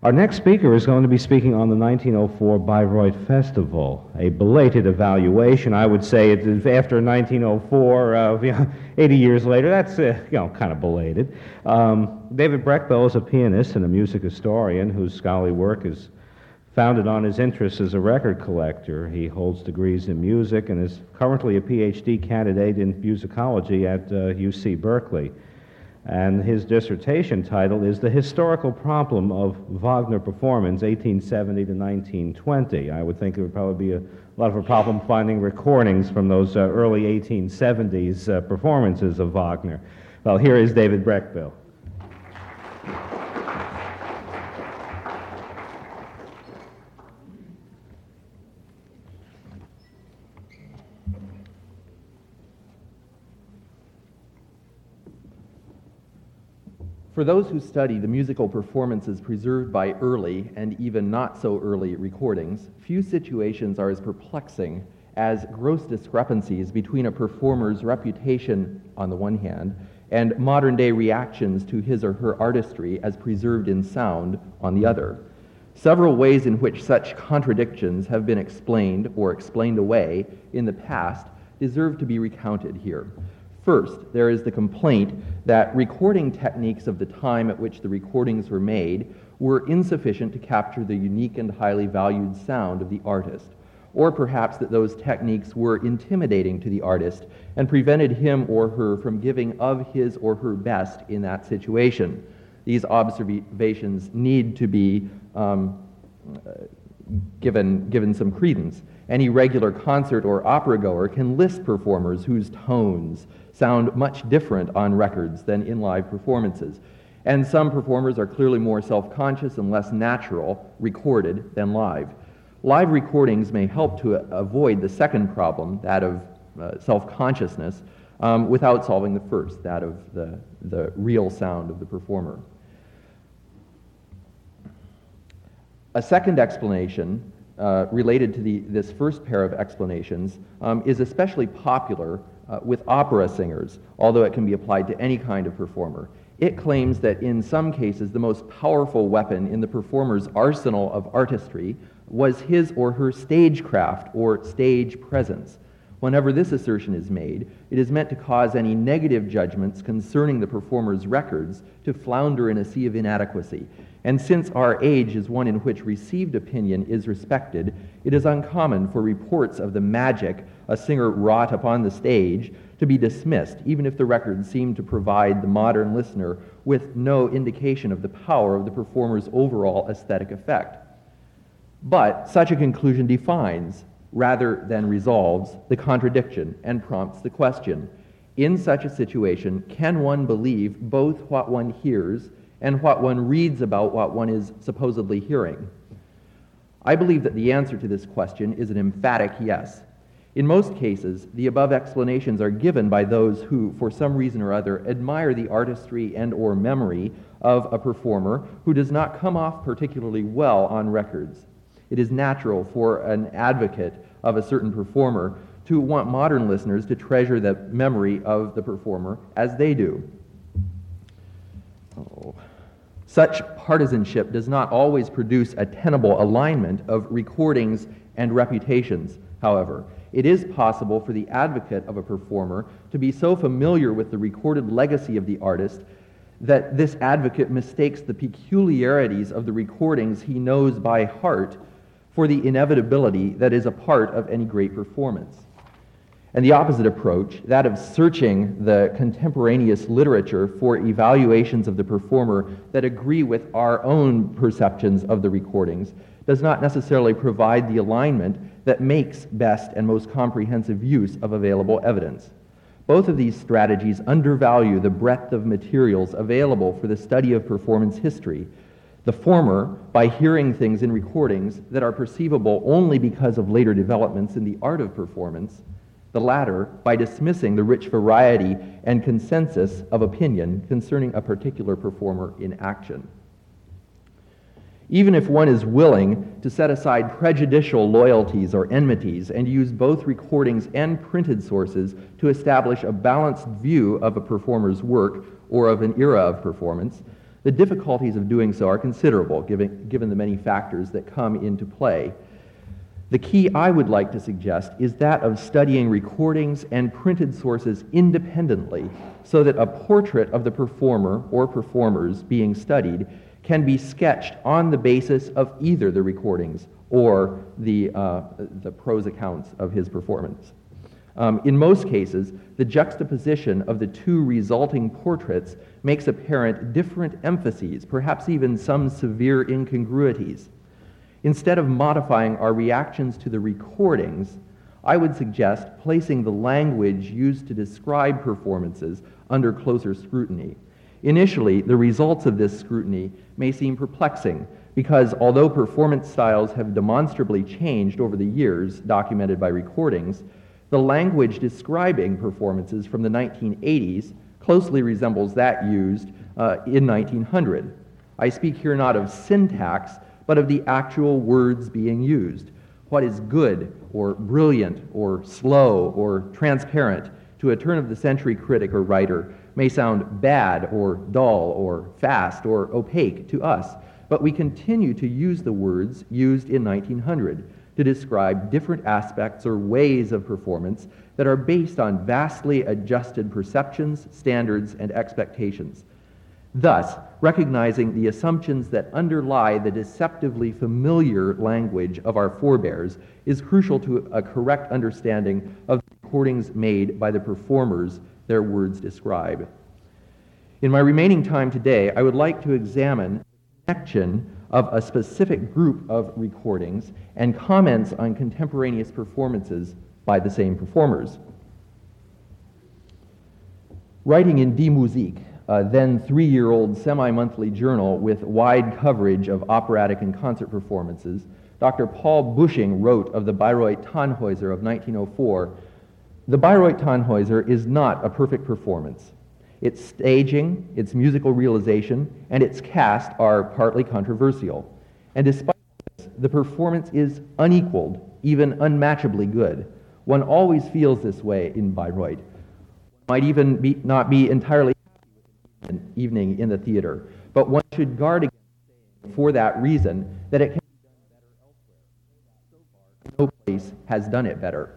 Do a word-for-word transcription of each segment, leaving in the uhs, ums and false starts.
Our next speaker is going to be speaking on the nineteen oh four Bayreuth Festival, a belated evaluation. I would say it is after nineteen oh four, uh, you know, eighty years later, that's uh, you know kind of belated. Um, David Breckbill is a pianist and a music historian whose scholarly work is founded on his interests as a record collector. He holds degrees in music and is currently a P H D candidate in musicology at uh, U C Berkeley. And his dissertation title is The Historical Problem of Wagner Performance, eighteen seventy to nineteen twenty. I would think it would probably be a lot of a problem finding recordings from those uh, early eighteen seventies uh, performances of Wagner. Well, here is David Breckbill. For those who study the musical performances preserved by early and even not so early recordings, few situations are as perplexing as gross discrepancies between a performer's reputation on the one hand and modern-day reactions to his or her artistry as preserved in sound on the other. Several ways in which such contradictions have been explained or explained away in the past deserve to be recounted here. First, there is the complaint that recording techniques of the time at which the recordings were made were insufficient to capture the unique and highly valued sound of the artist, or perhaps that those techniques were intimidating to the artist and prevented him or her from giving of his or her best in that situation. These observations need to be um, given, given some credence. Any regular concert or opera goer can list performers whose tones sound much different on records than in live performances. And some performers are clearly more self-conscious and less natural recorded than live. Live recordings may help to avoid the second problem, that of uh, self-consciousness, um, without solving the first, that of the, the real sound of the performer. A second explanation uh, related to the, this first pair of explanations um, is especially popular Uh, with opera singers, although it can be applied to any kind of performer. It claims that in some cases the most powerful weapon in the performer's arsenal of artistry was his or her stagecraft or stage presence. Whenever this assertion is made, it is meant to cause any negative judgments concerning the performer's records to flounder in a sea of inadequacy. And since our age is one in which received opinion is respected, it is uncommon for reports of the magic a singer wrought upon the stage to be dismissed, even if the records seem to provide the modern listener with no indication of the power of the performer's overall aesthetic effect. But such a conclusion defines, rather than resolves, the contradiction and prompts the question: in such a situation, can one believe both what one hears and what one reads about what one is supposedly hearing? I believe that the answer to this question is an emphatic yes. In most cases, the above explanations are given by those who, for some reason or other, admire the artistry and or memory of a performer who does not come off particularly well on records. It is natural for an advocate of a certain performer to want modern listeners to treasure the memory of the performer as they do. Oh. Such partisanship does not always produce a tenable alignment of recordings and reputations, however. It is possible for the advocate of a performer to be so familiar with the recorded legacy of the artist that this advocate mistakes the peculiarities of the recordings he knows by heart for the inevitability that is a part of any great performance. And the opposite approach, that of searching the contemporaneous literature for evaluations of the performer that agree with our own perceptions of the recordings, does not necessarily provide the alignment that makes best and most comprehensive use of available evidence. Both of these strategies undervalue the breadth of materials available for the study of performance history. The former, by hearing things in recordings that are perceivable only because of later developments in the art of performance; the latter, by dismissing the rich variety and consensus of opinion concerning a particular performer in action. Even if one is willing to set aside prejudicial loyalties or enmities and use both recordings and printed sources to establish a balanced view of a performer's work or of an era of performance, The difficulties of doing so are considerable, given, given the many factors that come into play. The key I would like to suggest is that of studying recordings and printed sources independently, so that a portrait of the performer or performers being studied can be sketched on the basis of either the recordings or the, uh, the prose accounts of his performance. Um, in most cases, the juxtaposition of the two resulting portraits makes apparent different emphases, perhaps even some severe incongruities. Instead of modifying our reactions to the recordings, I would suggest placing the language used to describe performances under closer scrutiny. Initially, the results of this scrutiny may seem perplexing because although performance styles have demonstrably changed over the years documented by recordings, the language describing performances from the nineteen eighties closely resembles that used uh, in nineteen hundred. I speak here not of syntax, but of the actual words being used. What is good, or brilliant, or slow, or transparent to a turn-of-the-century critic or writer may sound bad, or dull, or fast, or opaque to us, but we continue to use the words used in nineteen hundred to describe different aspects or ways of performance that are based on vastly adjusted perceptions, standards, and expectations. Thus, recognizing the assumptions that underlie the deceptively familiar language of our forebears is crucial to a correct understanding of the recordings made by the performers their words describe. In my remaining time today, I would like to examine the connection of a specific group of recordings and comments on contemporaneous performances by the same performers. Writing in Die Musik, a then three-year-old semi-monthly journal with wide coverage of operatic and concert performances, Doctor Paul Busching wrote of the Bayreuth Tannhäuser of nineteen oh four, "The Bayreuth Tannhäuser is not a perfect performance. Its staging, its musical realization, and its cast are partly controversial. And despite this, the performance is unequaled, even unmatchably good. One always feels this way in Bayreuth. One might even be, not be entirely happy with an evening in the theater, but one should guard against saying for that reason that it can be done better elsewhere. So far, no place has done it better."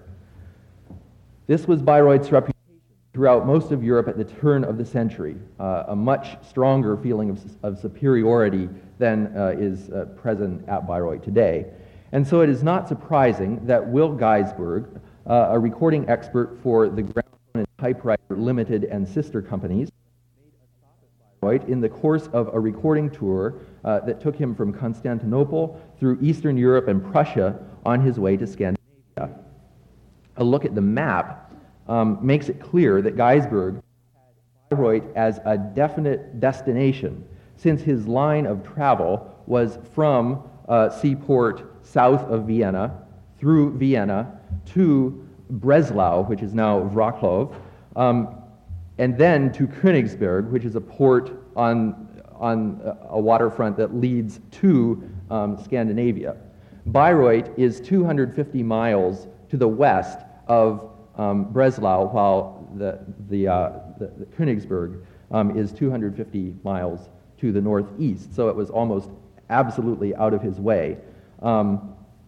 This was Bayreuth's reputation throughout most of Europe at the turn of the century, uh, a much stronger feeling of, of superiority than uh, is uh, present at Bayreuth today. And so it is not surprising that Will Geisberg, uh, a recording expert for the Gramophone and Typewriter Limited and sister companies, made a stop at Bayreuth in the course of a recording tour uh, that took him from Constantinople through Eastern Europe and Prussia on his way to Scandinavia. A look at the map Um, makes it clear that Geisberg had Bayreuth as a definite destination, since his line of travel was from uh, seaport south of Vienna, through Vienna, to Breslau, which is now Wrocław, um, and then to Königsberg, which is a port on, on a waterfront that leads to um, Scandinavia. Bayreuth is two hundred fifty miles to the west of Um, Breslau, while the, the, uh, the, the Königsberg um, is two hundred fifty miles to the northeast, so it was almost absolutely out of his way. Um,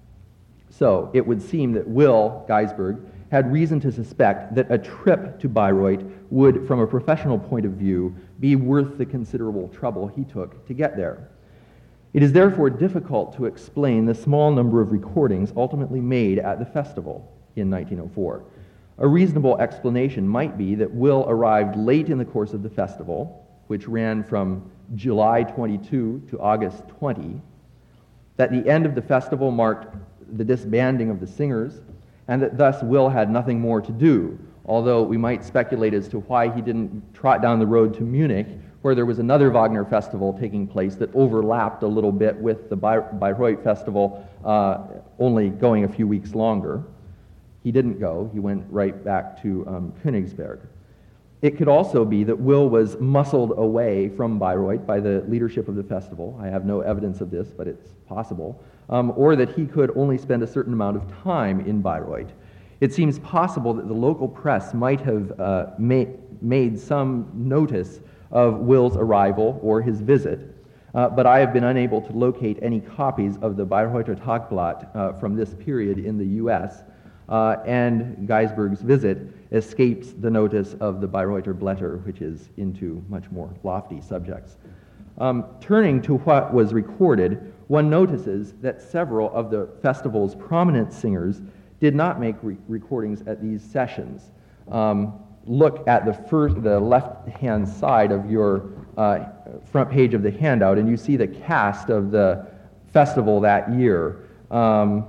so it would seem that Will Geisberg had reason to suspect that a trip to Bayreuth would, from a professional point of view, be worth the considerable trouble he took to get there. It is therefore difficult to explain the small number of recordings ultimately made at the festival in nineteen oh four. A reasonable explanation might be that Will arrived late in the course of the festival, which ran from July twenty-second to August twentieth, that the end of the festival marked the disbanding of the singers, and that thus Will had nothing more to do, although we might speculate as to why he didn't trot down the road to Munich, where there was another Wagner festival taking place that overlapped a little bit with the Bayreuth festival, uh, only going a few weeks longer. He didn't go. He went right back to um, Königsberg. It could also be that Will was muscled away from Bayreuth by the leadership of the festival. I have no evidence of this, but it's possible. Um, or that he could only spend a certain amount of time in Bayreuth. It seems possible that the local press might have uh, ma- made some notice of Will's arrival or his visit, uh, but I have been unable to locate any copies of the Bayreuther Tagblatt uh, from this period in the U S, uh, and Gaisberg's visit escapes the notice of the Bayreuther Blätter, which is into much more lofty subjects. Um, turning to what was recorded, one notices that several of the festival's prominent singers did not make re- recordings at these sessions. Um, look at the first, the left-hand side of your uh, front page of the handout, and you see the cast of the festival that year. Um,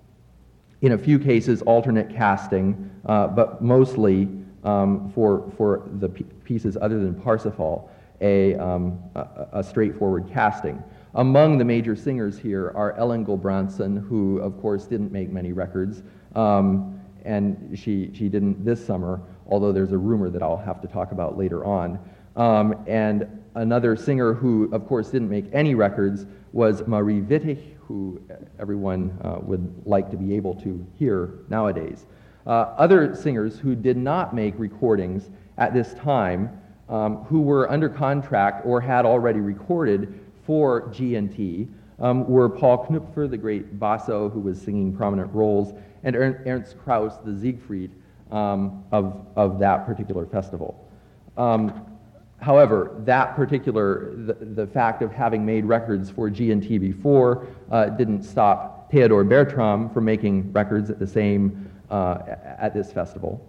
in a few cases, alternate casting, uh, but mostly um, for for the p- pieces other than Parsifal, a, um, a, a straightforward casting. Among the major singers here are Ellen Gulbrandsen, who of course didn't make many records, um, and she she didn't this summer, although there's a rumor that I'll have to talk about later on. Um, and another singer who of course didn't make any records was Marie Wittig, who everyone uh, would like to be able to hear nowadays. Uh, other singers who did not make recordings at this time, um, who were under contract or had already recorded for G and T, um, were Paul Knüpfer, the great basso who was singing prominent roles, and Ernst Krauss, the Siegfried um, of, of that particular festival. Um, However, that particular, the, the fact of having made records for G and T before uh, didn't stop Theodor Bertram from making records at the same, uh, at this festival.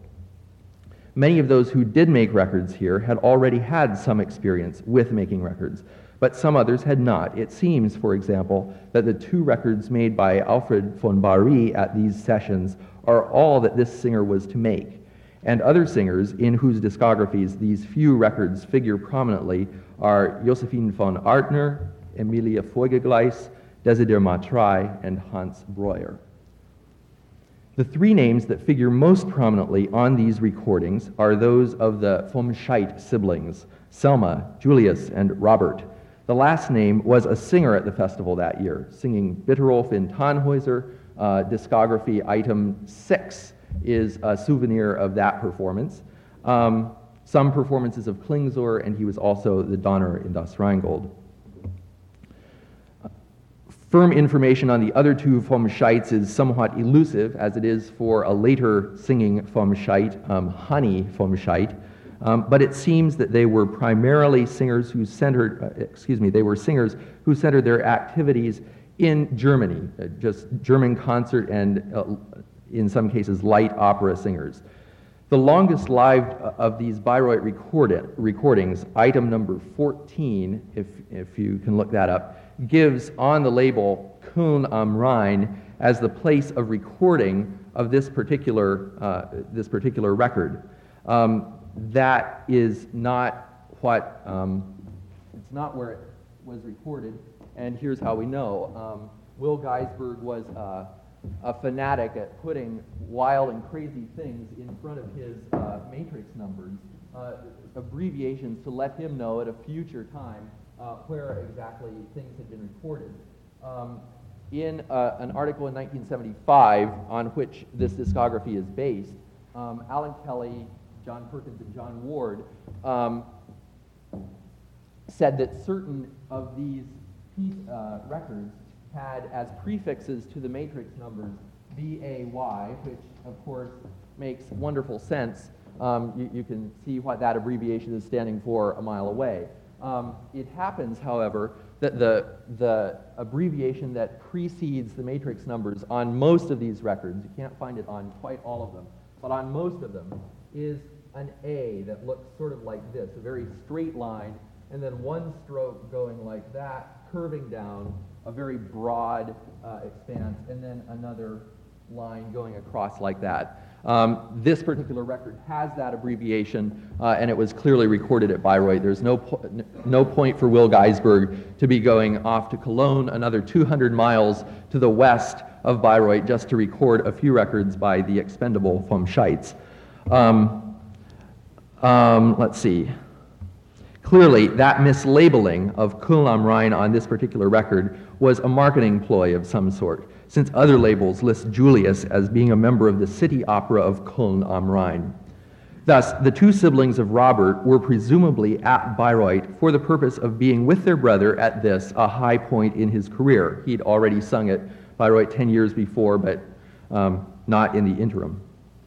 Many of those who did make records here had already had some experience with making records, but some others had not. It seems, for example, that the two records made by Alfred von Barry at these sessions are all that this singer was to make. And other singers in whose discographies these few records figure prominently are Josephine von Artner, Emilia Vogelgleis, Desider Matrai, and Hans Breuer. The three names that figure most prominently on these recordings are those of the vom Scheidt siblings, Selma, Julius, and Robert. The last name was a singer at the festival that year, singing Bitterolf in Tannhäuser, uh, discography item six. Is a souvenir of that performance. Um, some performances of Klingsor, and he was also the Donner in Das Rheingold. Firm information on the other two vom Scheidts is somewhat elusive, as it is for a later singing vom Scheidt, um, Hanni vom Scheidt, um, but it seems that they were primarily singers who centered, uh, excuse me, they were singers who centered their activities in Germany, uh, just German concert and uh, in some cases, light opera singers. The longest lived of these Bayreuth recorded, recordings, item number fourteen, if, if you can look that up, gives on the label Köln am Rhein as the place of recording of this particular, uh, this particular record. Um, that is not what, um, it's not where it was recorded, and here's how we know. Um, Will Gaisberg was uh, a fanatic at putting wild and crazy things in front of his uh, matrix numbers, uh, abbreviations to let him know at a future time uh, where exactly things had been recorded. Um, in uh, an article in nineteen seventy-five on which this discography is based, um, Alan Kelly, John Perkins, and John Ward um, said that certain of these piece, uh, records had as prefixes to the matrix numbers B A Y, which of course makes wonderful sense. Um, you, you can see what that abbreviation is standing for a mile away. Um, it happens, however, that the, the abbreviation that precedes the matrix numbers on most of these records, you can't find it on quite all of them, but on most of them, is an A that looks sort of like this, a very straight line, and then one stroke going like that, curving down, a very broad uh, expanse, and then another line going across like that. Um, this particular record has that abbreviation, uh, and it was clearly recorded at Bayreuth. There's no, po- no point for Will Gaisberg to be going off to Cologne, another two hundred miles to the west of Bayreuth, just to record a few records by the expendable vom Scheidts. Um, um, let's see. Clearly, that mislabeling of Köln am Rhein on this particular record was a marketing ploy of some sort, since other labels list Julius as being a member of the city opera of Köln am Rhein. Thus, the two siblings of Robert were presumably at Bayreuth for the purpose of being with their brother at this, a high point in his career. He'd already sung at Bayreuth ten years before, but um, not in the interim.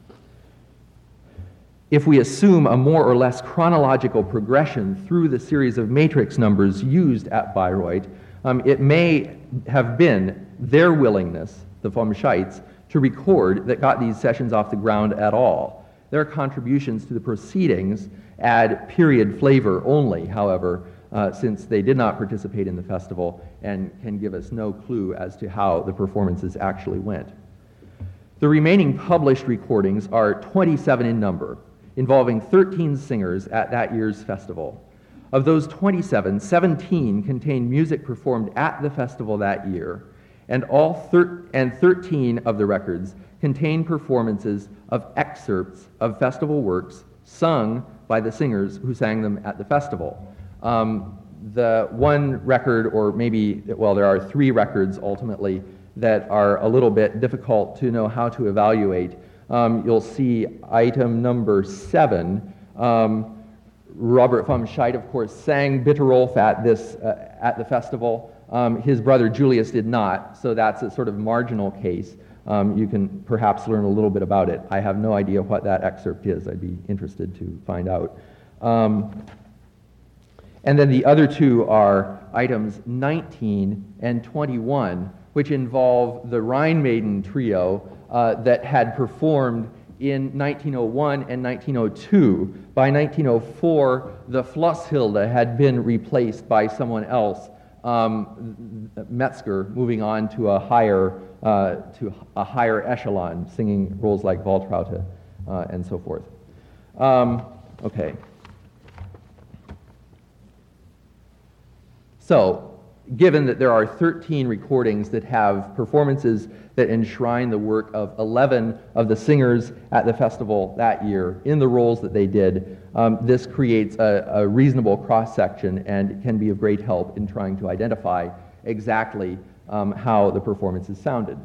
If we assume a more or less chronological progression through the series of matrix numbers used at Bayreuth, um, it may have been their willingness, the vom Scheitz, to record that got these sessions off the ground at all. Their contributions to the proceedings add period flavor only, however, uh, since they did not participate in the festival and can give us no clue as to how the performances actually went. The remaining published recordings are twenty-seven in number, involving thirteen singers at that year's festival. Of those twenty-seven, seventeen contain music performed at the festival that year, and all thir- and thirteen of the records contain performances of excerpts of festival works sung by the singers who sang them at the festival. Um, the one record, or maybe, well, there are three records ultimately that are a little bit difficult to know how to evaluate. Um, you'll see item number seven. Um, Robert vom Scheidt, of course, sang Bitte Rolf at this uh, at the festival. Um, his brother Julius did not, so that's a sort of marginal case. Um, you can perhaps learn a little bit about it. I have no idea what that excerpt is. I'd be interested to find out. Um, and then the other two are items nineteen and twenty-one, which involve the Rhine Maiden trio uh, that had performed in nineteen oh one and nineteen oh two. By nineteen oh four, the Flosshilde had been replaced by someone else, um, Metzger, moving on to a higher uh, to a higher echelon, singing roles like Waltraute uh, and so forth. Um, okay. So, given that there are thirteen recordings that have performances that enshrine the work of eleven of the singers at the festival that year in the roles that they did, um, this creates a, a reasonable cross-section and can be of great help in trying to identify exactly um, how the performances sounded.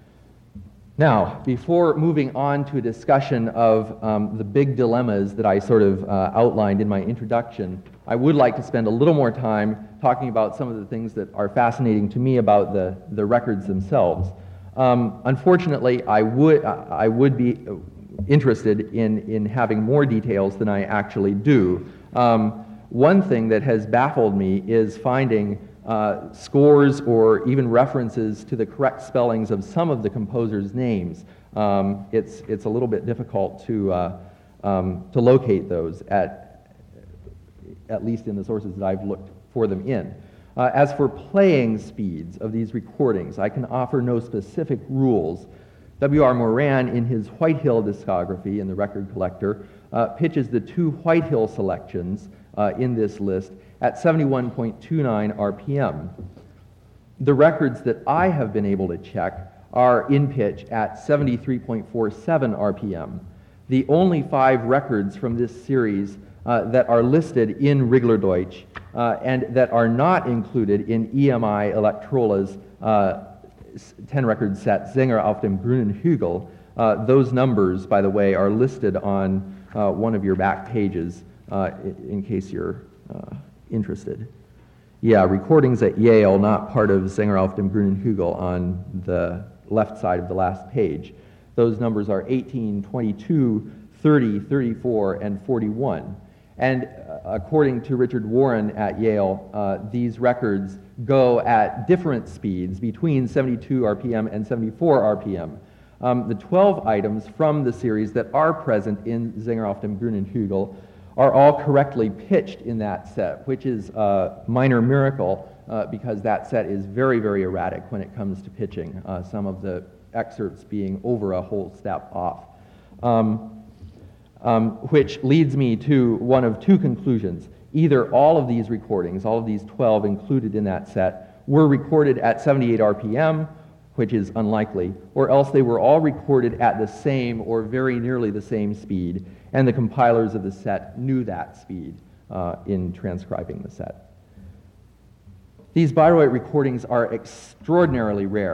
Now, before moving on to a discussion of um, the big dilemmas that I sort of uh, outlined in my introduction, I would like to spend a little more time talking about some of the things that are fascinating to me about the, the records themselves. Um, unfortunately, I would, I would be interested in, in having more details than I actually do. Um, one thing that has baffled me is finding uh, scores or even references to the correct spellings of some of the composers' names. Um, it's, it's a little bit difficult to, uh, um, to locate those, at, at least in the sources that I've looked for them in. Uh, as for playing speeds of these recordings, I can offer no specific rules. W R Moran, in his Whitehill discography in the Record Collector, uh, pitches the two Whitehill selections uh, in this list at seventy-one point two nine R P M. The records that I have been able to check are in pitch at seventy-three point four seven R P M. The only five records from this series uh, that are listed in Riglerdeutsch uh, and that are not included in E M I Electrola's uh, ten-record set Sänger auf dem grünen Hügel. Uh, those numbers, by the way, are listed on uh, one of your back pages uh, in case you're uh, interested. Yeah, recordings at Yale, not part of Sänger auf dem grünen Hügel on the left side of the last page. Those numbers are eighteen, twenty-two, thirty, thirty-four, and forty-one. And uh, according to Richard Warren at Yale, uh, these records go at different speeds between seventy-two R P M and seventy-four R P M. Um, the twelve items from the series that are present in Sänger auf dem grünen Hügel are all correctly pitched in that set, which is a minor miracle uh, because that set is very, very erratic when it comes to pitching, uh, some of the excerpts being over a whole step off. Um, Um, which leads me to one of two conclusions. Either all of these recordings, all of these twelve included in that set, were recorded at seventy-eight R P M, which is unlikely, or else they were all recorded at the same or very nearly the same speed, and the compilers of the set knew that speed uh, in transcribing the set. These Bayreuth recordings are extraordinarily rare.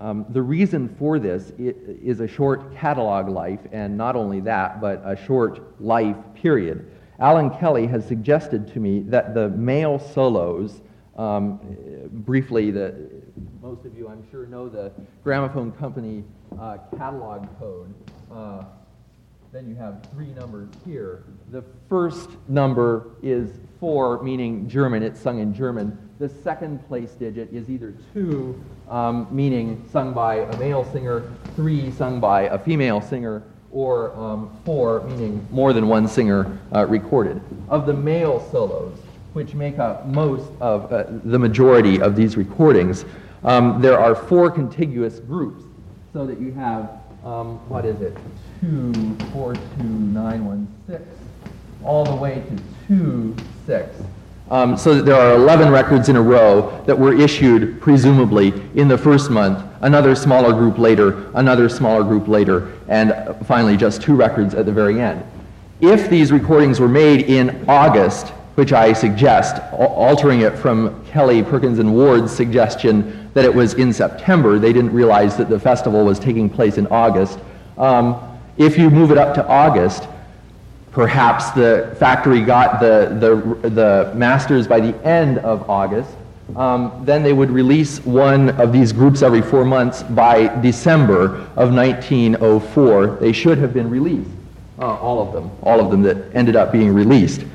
Um, the reason for this i- is a short catalog life, and not only that, but a short life period. Alan Kelly has suggested to me that the male solos, um, briefly, the, most of you I'm sure know the Gramophone Company uh, catalog code. Uh, then you have three numbers here. The first number is four, meaning German, it's sung in German. The second place digit is either two, um, meaning sung by a male singer, three, sung by a female singer, or um, four, meaning more than one singer uh, recorded. Of the male solos, which make up most of uh, the majority of these recordings, um, there are four contiguous groups, so that you have, um, what is it, two, four, two, nine, one, six, all the way to two, six. Um, so that there are eleven records in a row that were issued, presumably, in the first month, another smaller group later, another smaller group later, and uh, finally just two records at the very end. If these recordings were made in August, which I suggest, al- altering it from Kelly, Perkins, and Ward's suggestion that it was in September, they didn't realize that the festival was taking place in August. Um, if you move it up to August, perhaps the factory got the, the, the masters by the end of August. Um, then they would release one of these groups every four months by December of nineteen oh four. They should have been released, uh, all of them, all of them that ended up being released.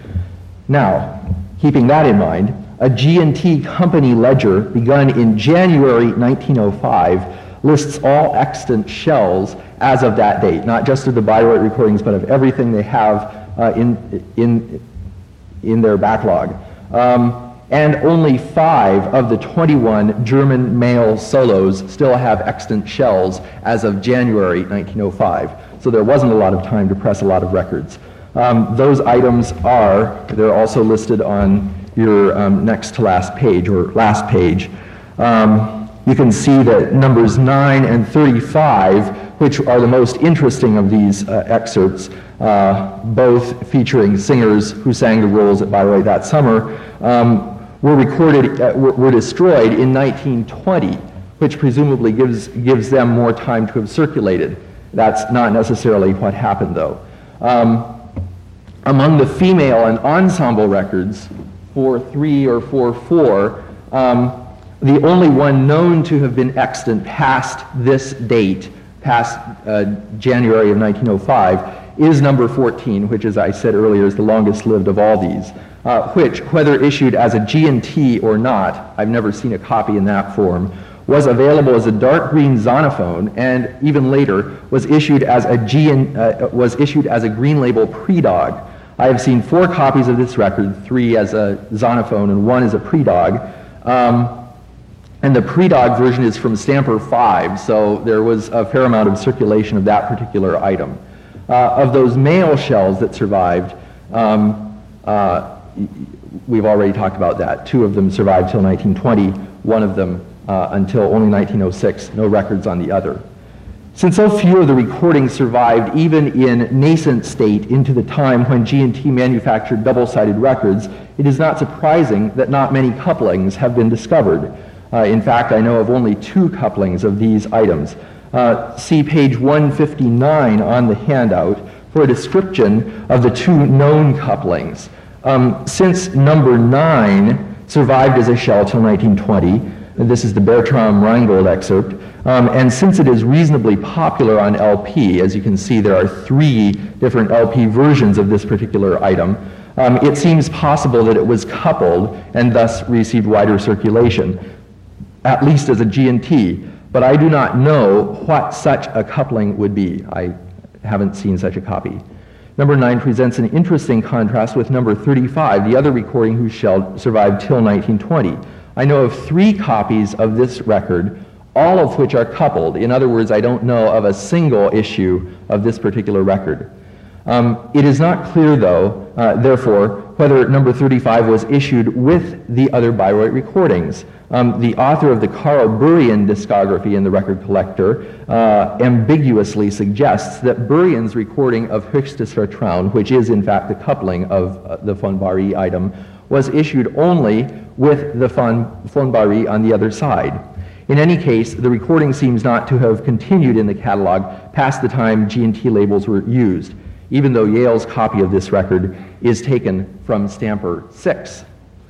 Now, keeping that in mind, a G and T company ledger begun in January nineteen oh five lists all extant shells as of that date, not just of the Bayreuth recordings, but of everything they have uh, in, in, in their backlog. Um, and only five of the twenty-one German male solos still have extant shells as of January nineteen oh five. So there wasn't a lot of time to press a lot of records. Um, those items are, they're also listed on your um, next to last page, or last page. Um, you can see that numbers nine and thirty-five, which are the most interesting of these uh, excerpts, uh, both featuring singers who sang the roles at Bayreuth that summer, um, were recorded, uh, were, were destroyed in nineteen twenty, which presumably gives, gives them more time to have circulated. That's not necessarily what happened, though. Um, among the female and ensemble records, four three or four four, um, the only one known to have been extant past this date, past uh, January of nineteen oh five, is number fourteen, which, as I said earlier, is the longest lived of all these, uh, which, whether issued as a G and T or not, I've never seen a copy in that form, was available as a dark green zonophone, and even later was issued as a G and, uh, was issued as a green label pre-dog. I have seen four copies of this record, three as a zonophone and one as a pre-dog. Um, and the pre-dog version is from Stamper five, so there was a fair amount of circulation of that particular item. Uh, of those male shells that survived, um, uh, we've already talked about that. Two of them survived till nineteen twenty, one of them uh, until only nineteen oh six, no records on the other. Since so few of the recordings survived even in nascent state into the time when G and T manufactured double-sided records, it is not surprising that not many couplings have been discovered. Uh, in fact, I know of only two couplings of these items. Uh, see page one fifty-nine on the handout for a description of the two known couplings. Um, since number nine survived as a shell till nineteen twenty, this is the Bertram Reingold excerpt, um, and since it is reasonably popular on L P, as you can see there are three different L P versions of this particular item, um, it seems possible that it was coupled and thus received wider circulation, at least as a G and T, but I do not know what such a coupling would be. I haven't seen such a copy. Number nine presents an interesting contrast with number thirty-five, the other recording whose shell survived till nineteen twenty. I know of three copies of this record, all of which are coupled. In other words, I don't know of a single issue of this particular record. Um, it is not clear, though, uh, therefore, whether number thirty-five was issued with the other Bayreuth recordings. Um, the author of the Carl Burian discography in the Record Collector uh, ambiguously suggests that Burian's recording of Höchstes Vertrauen, which is in fact the coupling of uh, the von Bari item, was issued only with the von, von Bari on the other side. In any case, the recording seems not to have continued in the catalog past the time G and T labels were used, even though Yale's copy of this record is taken from Stamper six.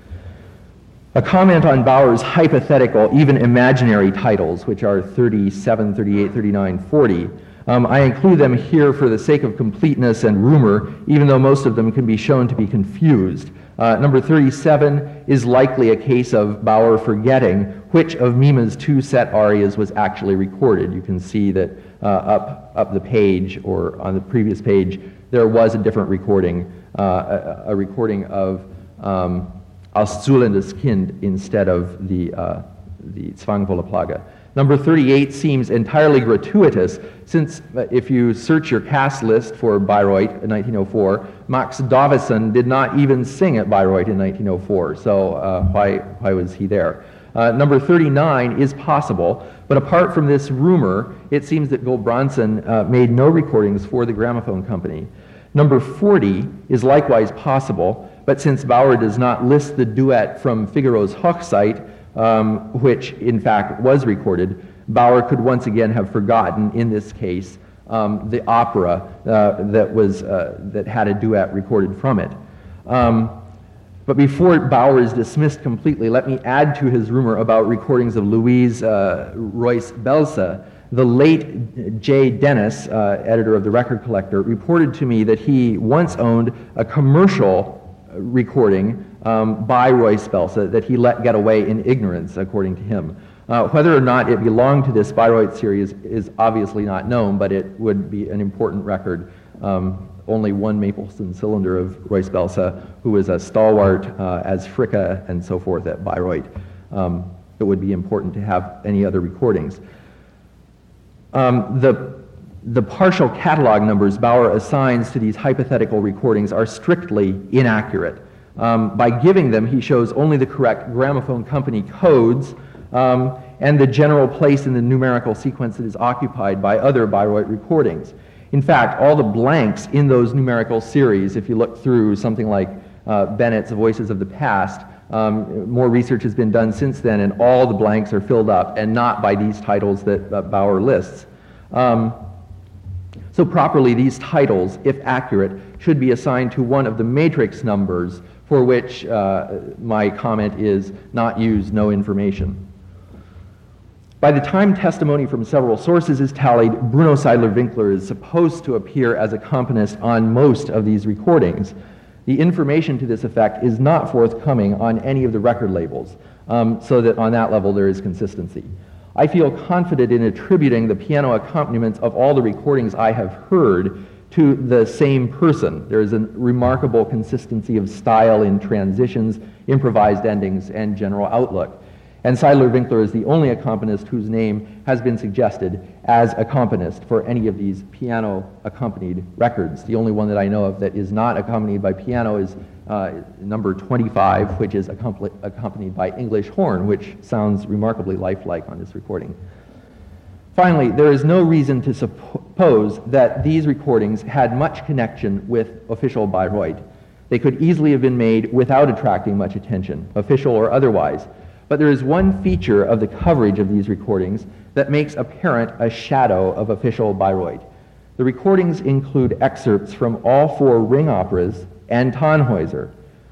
A comment on Bauer's hypothetical, even imaginary titles, which are thirty-seven, thirty-eight, thirty-nine, forty. Um, I include them here for the sake of completeness and rumor, even though most of them can be shown to be confused. Uh, number thirty-seven is likely a case of Bauer forgetting which of Mima's two set arias was actually recorded. You can see that uh, up, up the page or on the previous page, there was a different recording, uh, a, a recording of um, Als zulendes Kind instead of the, uh, the Zwangvolle Plage. Number thirty-eight seems entirely gratuitous, since uh, if you search your cast list for Bayreuth in nineteen oh four, Max Davisson did not even sing at Bayreuth in nineteen oh four, so uh, why, why was he there? Uh, number thirty-nine is possible, but apart from this rumor, it seems that Gulbrandsen uh, made no recordings for the gramophone company. Number forty is likewise possible, but since Bauer does not list the duet from Figaro's Hochzeit, um, which in fact was recorded, Bauer could once again have forgotten, in this case, um, the opera uh, that, was, uh, that had a duet recorded from it. Um, But before Bauer is dismissed completely, let me add to his rumor about recordings of Louise uh, Royce Belse. The late J. Dennis, uh, editor of The Record Collector, reported to me that he once owned a commercial recording um, by Royce Belse that he let get away in ignorance, according to him. Uh, whether or not it belonged to this Bayreuth series is obviously not known, but it would be an important record. Um, only one Mapleson cylinder of Royce Belse, who was a stalwart uh, as Fricka and so forth at Bayreuth. Um, it would be important to have any other recordings. Um, the, the partial catalog numbers Bauer assigns to these hypothetical recordings are strictly inaccurate. Um, by giving them, he shows only the correct gramophone company codes um, and the general place in the numerical sequence that is occupied by other Bayreuth recordings. In fact, all the blanks in those numerical series, if you look through something like uh, Bennett's Voices of the Past, um, more research has been done since then, and all the blanks are filled up, and not by these titles that uh, Bauer lists. Um, so properly, these titles, if accurate, should be assigned to one of the matrix numbers for which uh, my comment is not used, no information. By the time testimony from several sources is tallied, Bruno Seidler-Winkler is supposed to appear as accompanist on most of these recordings. The information to this effect is not forthcoming on any of the record labels, um, so that on that level there is consistency. I feel confident in attributing the piano accompaniments of all the recordings I have heard to the same person. There is a remarkable consistency of style in transitions, improvised endings, and general outlook. And Seidler-Winkler is the only accompanist whose name has been suggested as accompanist for any of these piano-accompanied records. The only one that I know of that is not accompanied by piano is uh, number twenty-five, which is accompli- accompanied by English horn, which sounds remarkably lifelike on this recording. Finally, there is no reason to suppose that these recordings had much connection with official Bayreuth. They could easily have been made without attracting much attention, official or otherwise. But there is one feature of the coverage of these recordings that makes apparent a shadow of official Bayreuth. The recordings include excerpts from all four Ring operas and Tannhäuser,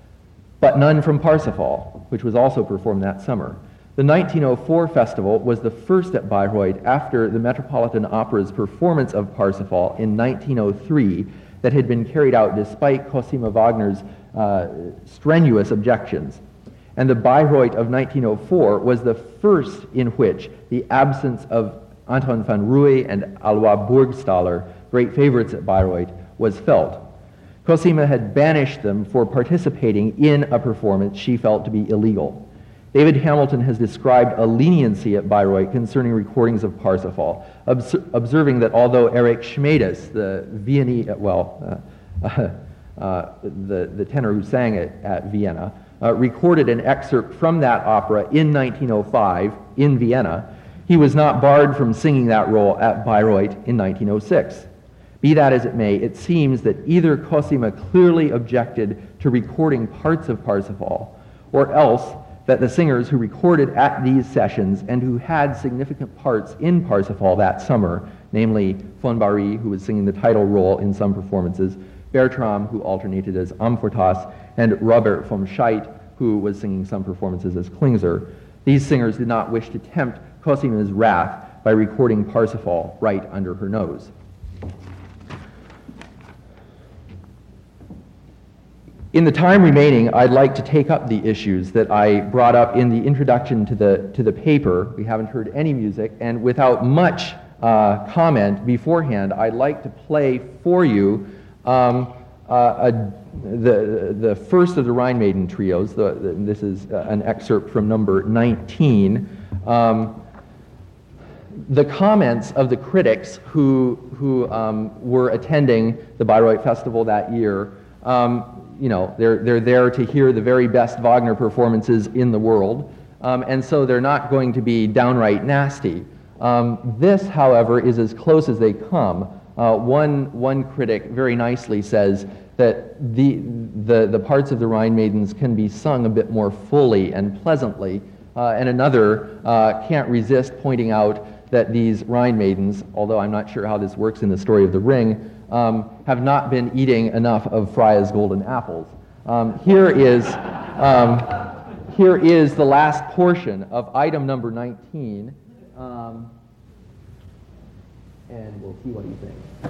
but none from Parsifal, which was also performed that summer. The nineteen oh four festival was the first at Bayreuth after the Metropolitan Opera's performance of Parsifal in nineteen oh three that had been carried out despite Cosima Wagner's uh, strenuous objections. And the Bayreuth of nineteen oh four was the first in which the absence of Anton van Rooy and Alois Burgstaller, great favorites at Bayreuth, was felt. Cosima had banished them for participating in a performance she felt to be illegal. David Hamilton has described a leniency at Bayreuth concerning recordings of Parsifal, obs- observing that although Erich Schmedes, the Viennese, well, uh, uh, the, the tenor who sang it at Vienna, Uh, recorded an excerpt from that opera in nineteen oh five in Vienna, he was not barred from singing that role at Bayreuth in nineteen oh six. Be that as it may, it seems that either Cosima clearly objected to recording parts of Parsifal, or else that the singers who recorded at these sessions and who had significant parts in Parsifal that summer, namely Fon Barry, who was singing the title role in some performances, Bertram, who alternated as Amfortas, and Robert von Scheidt, who was singing some performances as Klingzer, these singers did not wish to tempt Cosima's wrath by recording Parsifal right under her nose. In the time remaining, I'd like to take up the issues that I brought up in the introduction to the, to the paper. We haven't heard any music, and without much uh, comment beforehand, I'd like to play for you um, uh, a, the, the first of the Rhine Maiden trios. The, the, this is uh, an excerpt from number nineteen. Um, the comments of the critics who, who um, were attending the Bayreuth Festival that year, um, you know, they're, they're there to hear the very best Wagner performances in the world, um, and so they're not going to be downright nasty. Um, this, however, is as close as they come. Uh, one, one critic very nicely says that the, the, the parts of the Rhine Maidens can be sung a bit more fully and pleasantly, uh, and another uh, can't resist pointing out that these Rhine Maidens, although I'm not sure how this works in the story of the Ring, um, have not been eating enough of Freya's golden apples. Um, here is, um, here is the last portion of item number nineteen, um, and we'll see what you think.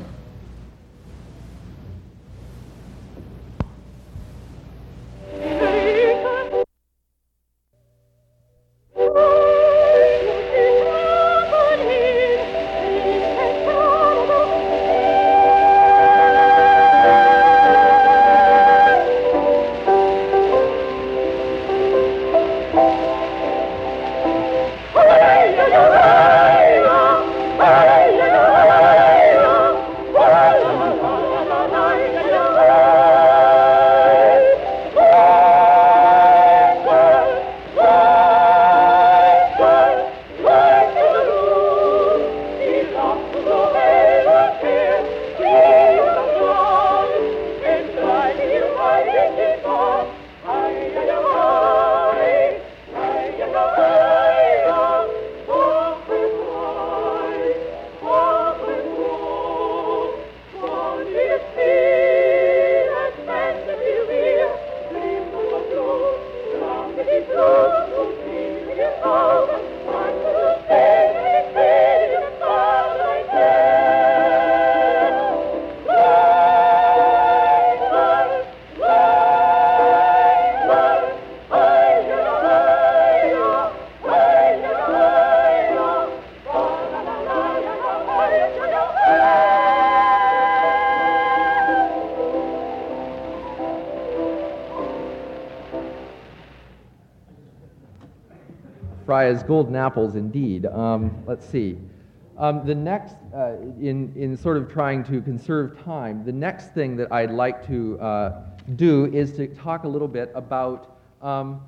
Freya's golden apples, indeed. Um, let's see. Um, the next, uh, in, in sort of trying to conserve time, the next thing that I'd like to uh, do is to talk a little bit about um,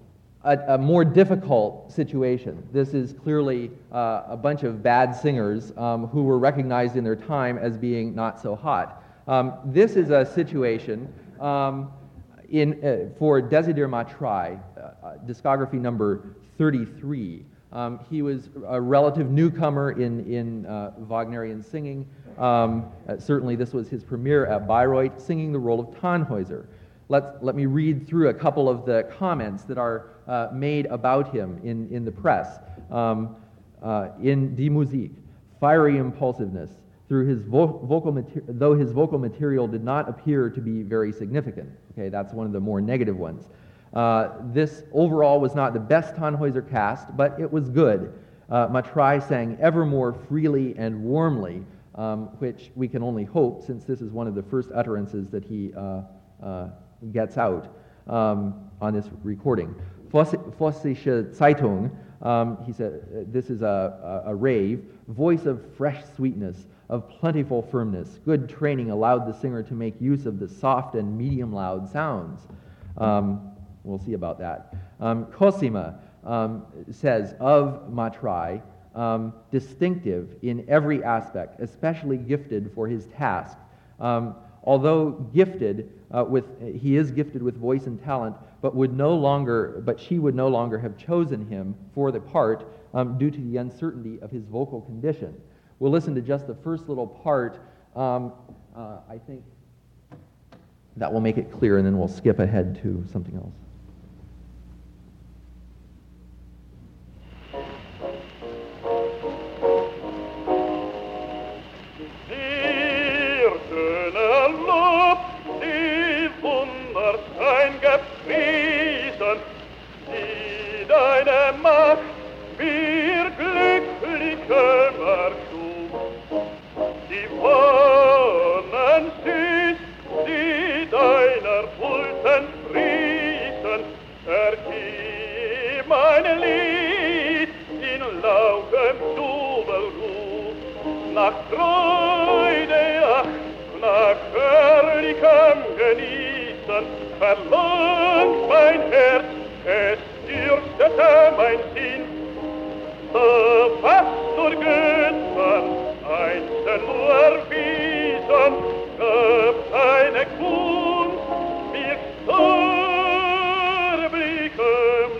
a, a more difficult situation. This is clearly uh, a bunch of bad singers um, who were recognized in their time as being not so hot. Um, this is a situation um, in, uh, for Desider Matrai, uh, discography number thirty-three. Um, he was a relative newcomer in, in uh, Wagnerian singing. Um, uh, certainly this was his premiere at Bayreuth, singing the role of Tannhäuser. Let, let me read through a couple of the comments that are uh, made about him in, in the press. Um, uh, in Die Musik, fiery impulsiveness, through his vo vocal mater though his vocal material did not appear to be very significant. Okay, that's one of the more negative ones. Uh, this overall was not the best Tannhäuser cast, but it was good. Uh, Matrai sang ever more freely and warmly, um, which we can only hope, since this is one of the first utterances that he uh, uh, gets out um, on this recording. Vossische Zeitung, um, he said, this is a, a, a rave, voice of fresh sweetness, of plentiful firmness. Good training allowed the singer to make use of the soft and medium loud sounds. Um, We'll see about that. Um, Cosima um, says of Matrai, um, distinctive in every aspect, especially gifted for his task. Um, although gifted uh, with, he is gifted with voice and talent, but would no longer, but she would no longer have chosen him for the part um, due to the uncertainty of his vocal condition. We'll listen to just the first little part. Um, uh, I think that will make it clear, and then we'll skip ahead to something else. Nach Freude, ach, nach herrlichem Genießen, verlangt mein Herz, es dürstete mein Sinn. So was nur Göttern, einzeln nur Wiesen, gab eine Kunst, mir sterblichem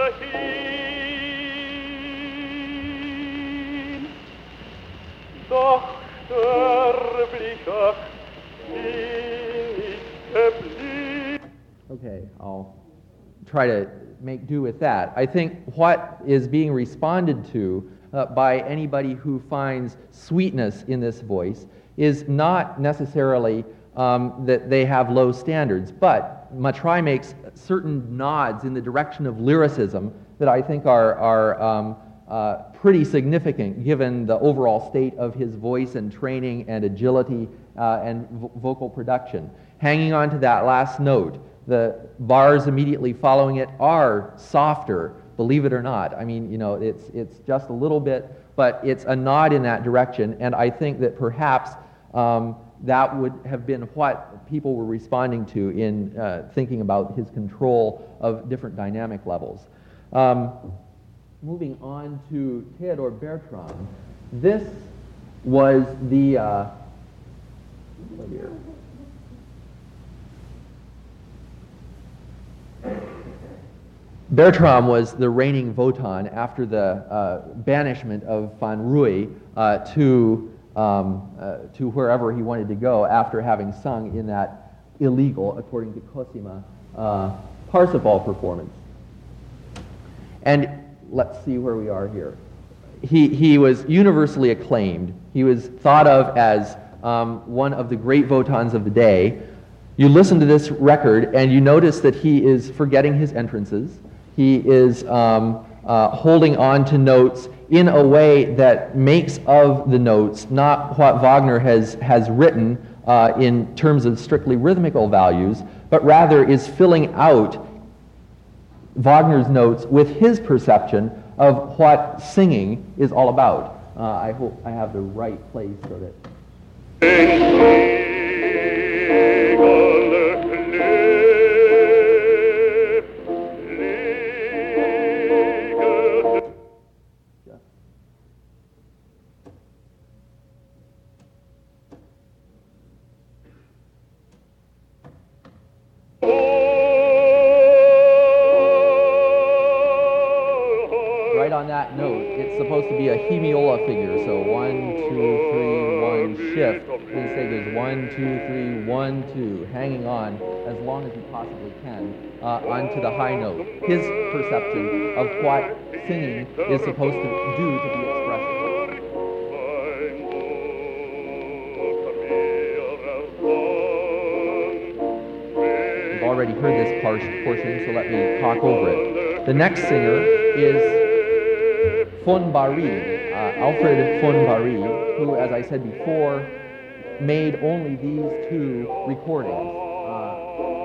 dahin. Doch sterblicher bin ich geblieben. Okay, I'll try to make do with that. I think what is being responded to uh, by anybody who finds sweetness in this voice is not necessarily um, that they have low standards, but Matrai makes certain nods in the direction of lyricism that I think are, are um, uh, pretty significant given the overall state of his voice and training and agility uh, and vo- vocal production. Hanging on to that last note, the bars immediately following it are softer, believe it or not. I mean, you know, it's, it's just a little bit, but it's a nod in that direction, and I think that perhaps um, that would have been what people were responding to in uh, thinking about his control of different dynamic levels. Um, moving on to Theodor Bertram, this was the, uh, oh dear. Bertram was the reigning Wotan after the uh, banishment of Van Rooy uh, to, um, uh, to wherever he wanted to go after having sung in that illegal, according to Cosima, uh, Parsifal performance. And let's see where we are here. He, he was universally acclaimed. He was thought of as um, one of the great Wotans of the day. You listen to this record and you notice that he is forgetting his entrances. He is um, uh, holding on to notes in a way that makes of the notes not what Wagner has, has written uh, in terms of strictly rhythmical values, but rather is filling out Wagner's notes with his perception of what singing is all about. Uh, I hope I have the right place so that... Right on that note, it's supposed to be a hemiola figure, so one, two, three, one, shift. Instead it goes one, two, three, one, two, hanging on as long as you possibly can uh, onto the high note. His perception of what singing is supposed to do to be expressive. You've already heard this portion, so let me talk over it. The next singer is von Barry, uh, Alfred von Barry, who, as I said before, made only these two recordings uh,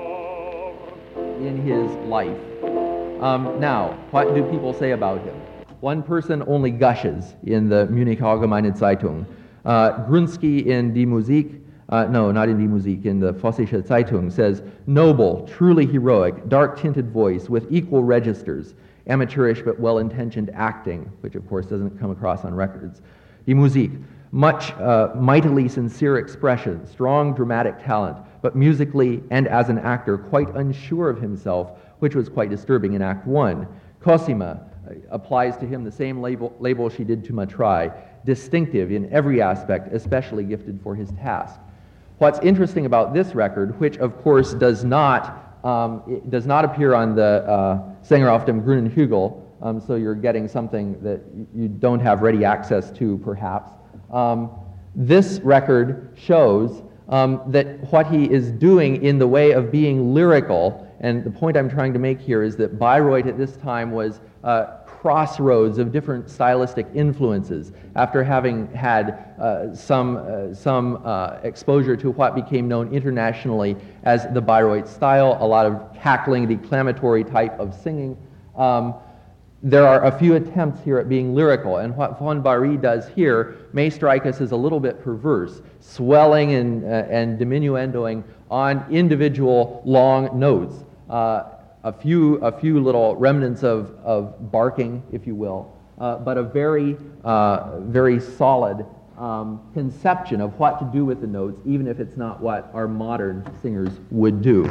in his life. Um, now, what do people say about him? One person only gushes in the Munich Allgemeine Zeitung. Uh, Grunsky in Die Musik, uh, no, not in Die Musik, in the Vossische Zeitung, says, noble, truly heroic, dark-tinted voice with equal registers, amateurish but well-intentioned acting, which of course doesn't come across on records. Die Musik, Much uh, mightily sincere expression, strong dramatic talent, but musically and as an actor quite unsure of himself, which was quite disturbing in Act One. Cosima uh, applies to him the same label, label she did to Matrai, distinctive in every aspect, especially gifted for his task. What's interesting about this record, which of course does not, um, it does not appear on the uh, Sänger auf dem grünen Hügel, um, so you're getting something that you don't have ready access to perhaps. Um, this record shows um, that what he is doing in the way of being lyrical, and the point I'm trying to make here is that Bayreuth at this time was uh, crossroads of different stylistic influences. After having had uh, some, uh, some uh, exposure to what became known internationally as the Bayreuth style, a lot of cackling, declamatory type of singing, um, there are a few attempts here at being lyrical, and what von Bari does here may strike us as a little bit perverse, swelling and, uh, and diminuendoing on individual long notes. Uh, a few, a few little remnants of, of barking, if you will, uh, but a very, uh, very solid um, conception of what to do with the notes, even if it's not what our modern singers would do.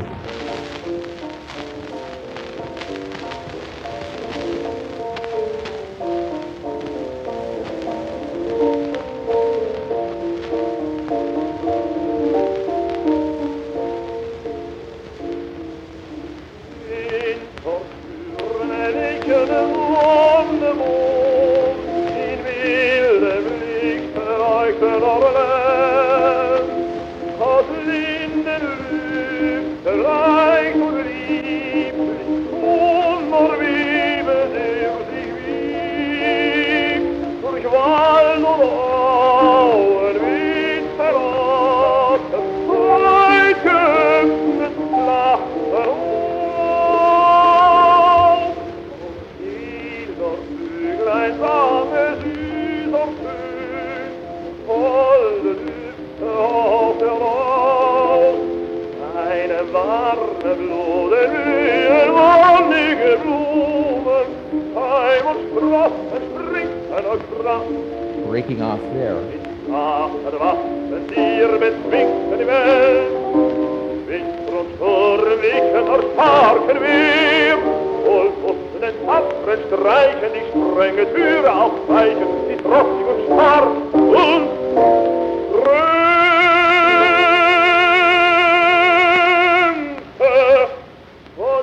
Breaking off there. Streichen die strenge Türe aufweichen, die trotzig und starr und Tränke von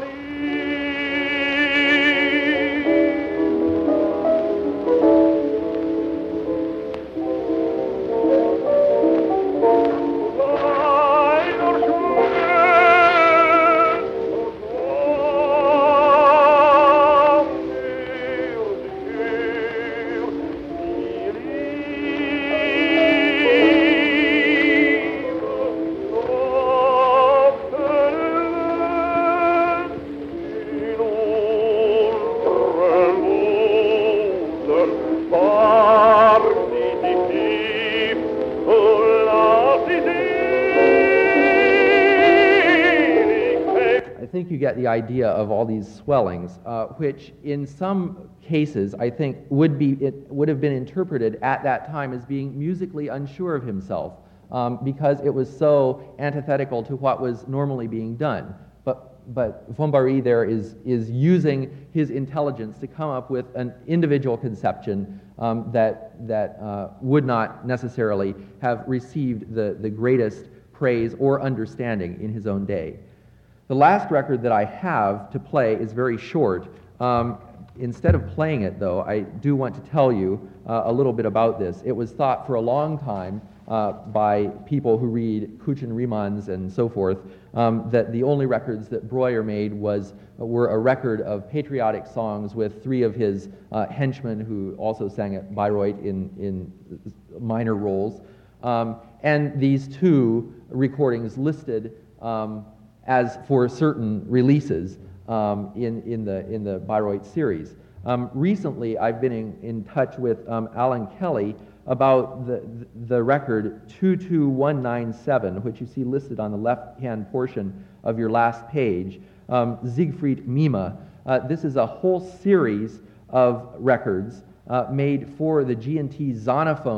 You get the idea of all these swellings, uh, which in some cases I think would be it would have been interpreted at that time as being musically unsure of himself, um, because it was so antithetical to what was normally being done. But but von Bari there is is using his intelligence to come up with an individual conception um, that that uh, would not necessarily have received the the greatest praise or understanding in his own day. The last record that I have to play is very short. Um, instead of playing it, though, I do want to tell you uh, a little bit about this. It was thought for a long time uh, by people who read Kuchen Riemanns and so forth um, that the only records that Breuer made was were a record of patriotic songs with three of his uh, henchmen who also sang at Bayreuth in, in minor roles. Um, and these two recordings listed um, as for certain releases um, in, in, the, in the Bayreuth series. Um, recently, I've been in, in touch with um, Alan Kelly about the, the record two two one nine seven, which you see listed on the left-hand portion of your last page, um, Siegfried Mima. Uh, this is a whole series of records uh, made for the G and T Zonophone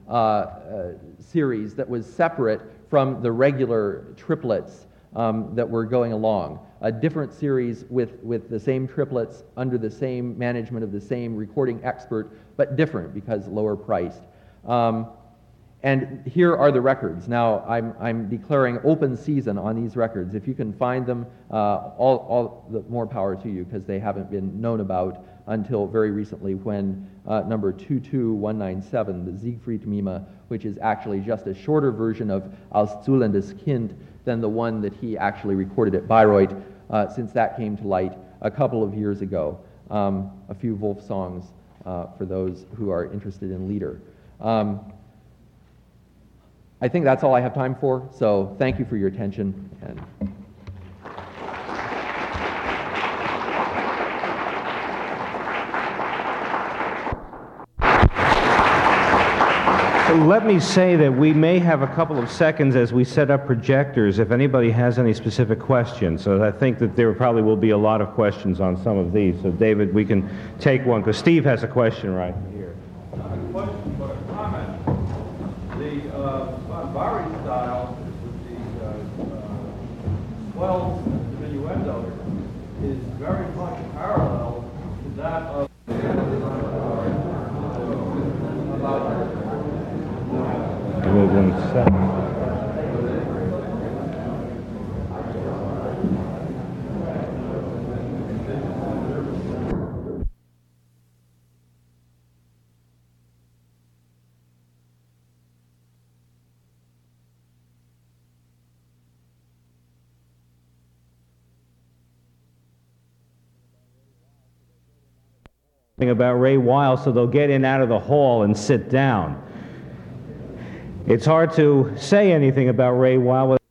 uh, uh, series that was separate from the regular triplets um, that were going along. A different series with, with the same triplets under the same management of the same recording expert, but different because lower priced. Um, and here are the records. Now, I'm, I'm declaring open season on these records. If you can find them, uh, all, all the more power to you, because they haven't been known about until very recently, when uh, number two two one nine seven, the Siegfried Mime, which is actually just a shorter version of Als Zulendes Kind than the one that he actually recorded at Bayreuth, uh, since that came to light a couple of years ago. Um, a few Wolf songs uh, for those who are interested in Lieder. Um, I think that's all I have time for, so thank you for your attention. And let me say that we may have a couple of seconds as we set up projectors if anybody has any specific questions. So I think that there probably will be a lot of questions on some of these. So David, we can take one, because Steve has a question right here. Not a question, but a comment. The uh, Bari style with the uh, uh, swells and diminuendo is very much parallel to that of One second. About Ray Weil, so they'll get in out of the hall and sit down. It's hard to say anything about Ray Weil.